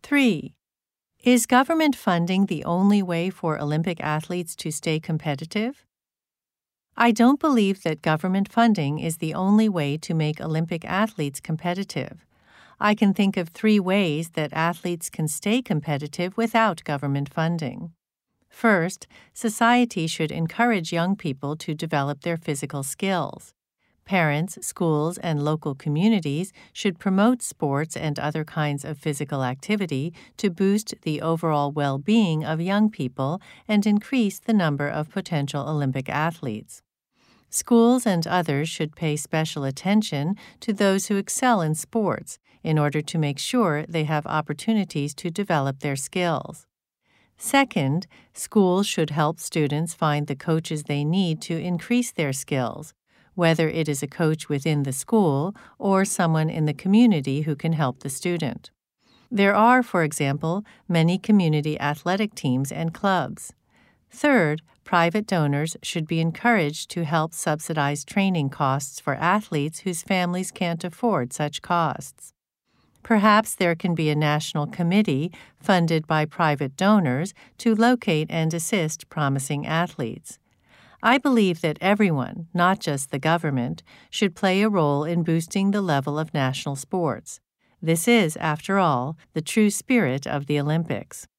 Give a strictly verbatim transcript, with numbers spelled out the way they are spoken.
three. Is government funding the only way for Olympic athletes to stay competitive? I don't believe that government funding is the only way to make Olympic athletes competitive. I can think of three ways that athletes can stay competitive without government funding. First, society should encourage young people to develop their physical skills. Parents, schools, and local communities should promote sports and other kinds of physical activity to boost the overall well-being of young people and increase the number of potential Olympic athletes. Schools and others should pay special attention to those who excel in sports in order to make sure they have opportunities to develop their skills. Second, schools should help students find the coaches they need to increase their skills, whether it is a coach within the school or someone in the community who can help the student. There are, for example, many community athletic teams and clubs. Third, private donors should be encouraged to help subsidize training costs for athletes whose families can't afford such costs. Perhaps there can be a national committee funded by private donors to locate and assist promising athletes. I believe that everyone, not just the government, should play a role in boosting the level of national sports. This is, after all, the true spirit of the Olympics.